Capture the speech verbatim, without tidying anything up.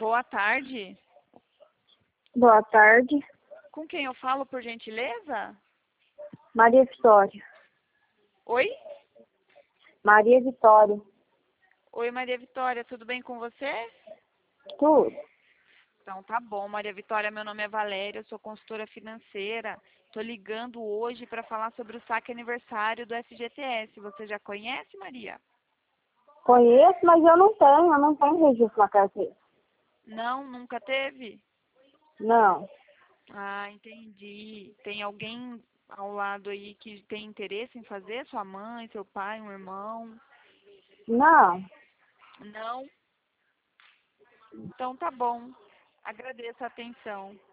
Boa tarde. Boa tarde. Com quem eu falo, por gentileza? Maria Vitória. Oi? Maria Vitória. Oi, Maria Vitória, tudo bem com você? Tudo. Então tá bom, Maria Vitória, meu nome é Valéria, eu sou consultora financeira. Estou ligando hoje para falar sobre o saque aniversário do F G T S. Você já conhece, Maria? Conheço, mas eu não tenho. Eu não tenho registro na carteira. Não, nunca teve? Não. Ah, entendi. Tem alguém ao lado aí que tem interesse em fazer? Sua mãe, seu pai, um irmão? Não. Não? Então tá bom. Agradeço a atenção.